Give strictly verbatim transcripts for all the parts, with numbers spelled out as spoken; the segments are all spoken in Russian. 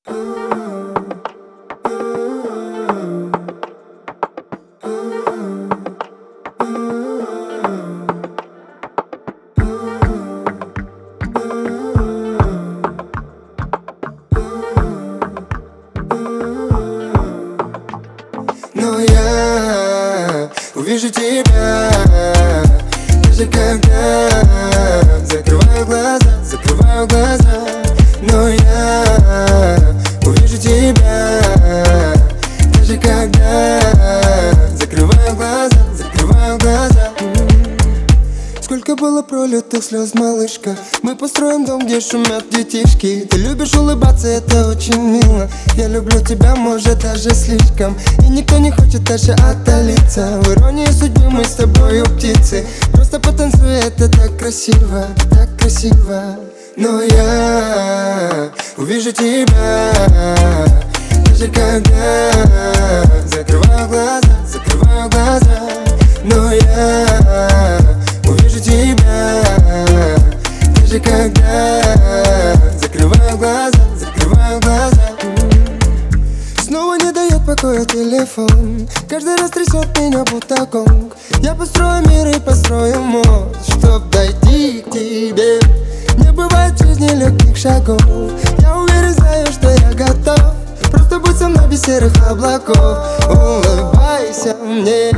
Но я увижу тебя, даже когда закрываю глаза, закрываю глаза. Но я увижу тебя, даже когда закрываю глаза, закрываю глаза. Сколько было пролитых слез, малышка. Мы построим дом, где шумят детишки. Ты любишь улыбаться, это очень мило. Я люблю тебя, может, даже слишком. И никто не хочет даже отдалиться. В иронии судьбы мы с тобою птицы. Просто потанцуй, это так красиво, так красиво. Но я увижу тебя, даже когда закрываю глаза, закрываю глаза. Но я увижу тебя, даже когда закрываю глаза, закрываю глаза. Снова не дает покоя телефон, каждый раз трясет меня будто гонг. Я построю мир и построю мост, чтоб дойти к тебе. Не бывает в жизни легких шагов. Я уверен, знаю, что я готов. Просто будь со мной без серых облаков. Улыбайся мне,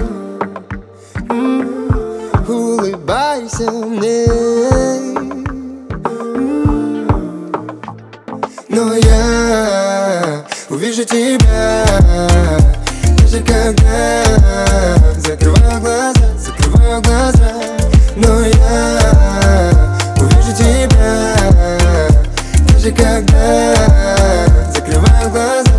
улыбайся мне. Но я увижу тебя, даже когда закрываю глаза, закрываю глаза. Но я увижу тебя, даже когда закрываю глаза.